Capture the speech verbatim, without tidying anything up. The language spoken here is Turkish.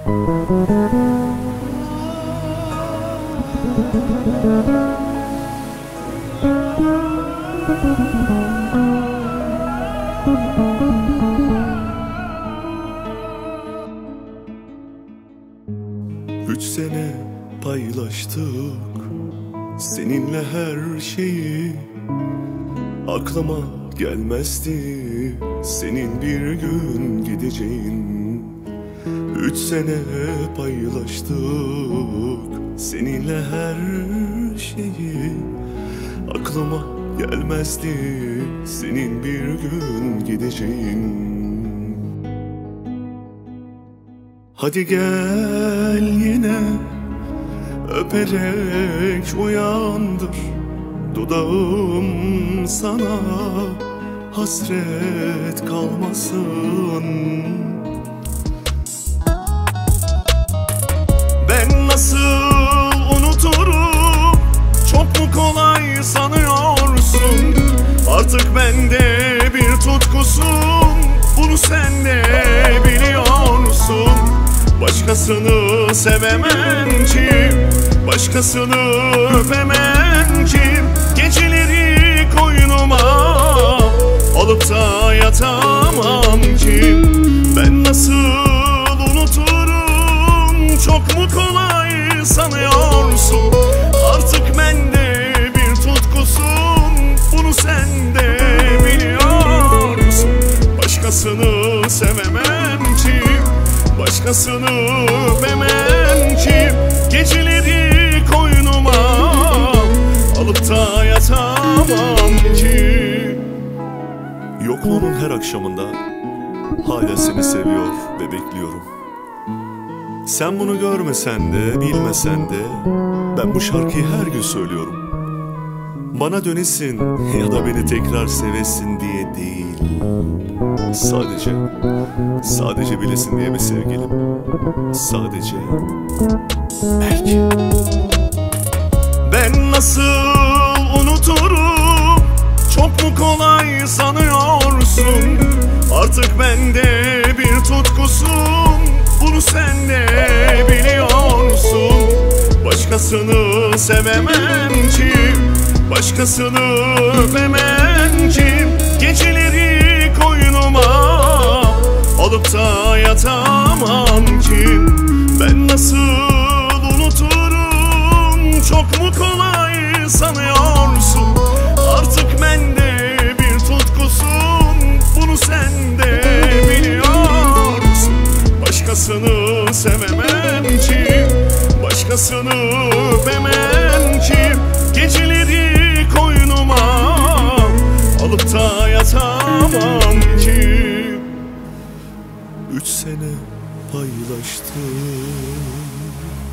Üç sene paylaştık seninle her şeyi. Aklıma gelmezdi senin bir gün gideceğin. Üç sene paylaştık seninle her şeyi. Aklıma gelmezdi senin bir gün gideceğin. Hadi gel yine öperek uyandır. Dudağım sana hasret kalmasın. Ben nasıl unuturum, çok mu kolay sanıyorsun? Artık bende bir tutkusun, bunu sen de biliyorsun. Başkasını sevemem ki, başkasını öpemem ki. Geceleri koynuma alıp da yatamam ki. Ben nasıl unuturum, çok mu kolay sanıyorsun? Artık bende bir tutkusun, bunu sen de biliyorsun. Başkasını sevemem ki, başkasını öpemem ki. Geceleri koynuma alıp da yatamam ki. Yokluğunun her akşamında hala seni seviyor ve bekliyorum. Sen bunu görmesen de bilmesen de ben bu şarkıyı her gün söylüyorum. Bana dönesin ya da beni tekrar sevesin diye değil. Sadece, sadece bilesin diye be sevgilim. Sadece, belki. Ben nasıl unuturum, çok mu kolay sanıyorsun? Artık bende bir tutkusun, bunu sen de biliyorsun. Başkasını sevemem ki, başkasını öpemem ki. Geceleri koynuma alıp da yatamam ki. Ben nasıl unuturum, çok mu kolay sanıyorsun? Artık bende bir tutkusun, bunu sen de biliyorsun. Başkasını sevemem ki, başkasını öpemem ki. Geceleri koynuma alıp da yatamam ki. Üç sene paylaştık.